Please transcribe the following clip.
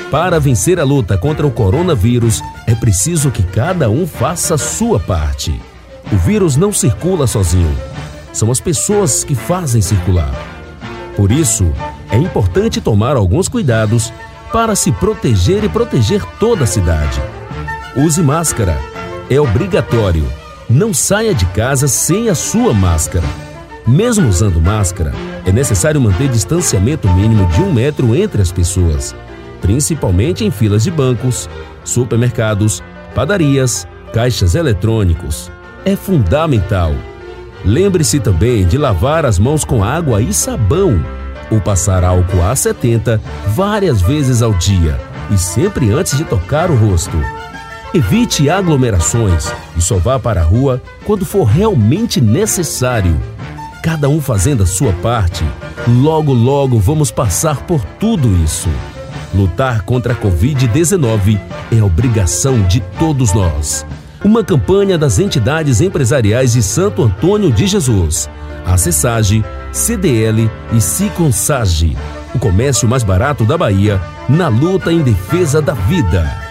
Para vencer a luta contra o coronavírus, é preciso que cada um faça a sua parte. O vírus não circula sozinho. São as pessoas que fazem circular. Por isso, é importante tomar alguns cuidados para se proteger e proteger toda a cidade. Use máscara. É obrigatório. Não saia de casa sem a sua máscara. Mesmo usando máscara, é necessário manter distanciamento mínimo de 1 metro entre as pessoas, principalmente em filas de bancos, supermercados, padarias, caixas eletrônicos. É fundamental. Lembre-se também de lavar as mãos com água e sabão, ou passar álcool A70 várias vezes ao dia e sempre antes de tocar o rosto. Evite aglomerações e só vá para a rua quando for realmente necessário. Cada um fazendo a sua parte, logo logo vamos passar por tudo isso. Lutar contra a Covid-19 é obrigação de todos nós. Uma campanha das entidades empresariais de Santo Antônio de Jesus, a Cessage, CDL e Ciconsage, o comércio mais barato da Bahia, na luta em defesa da vida.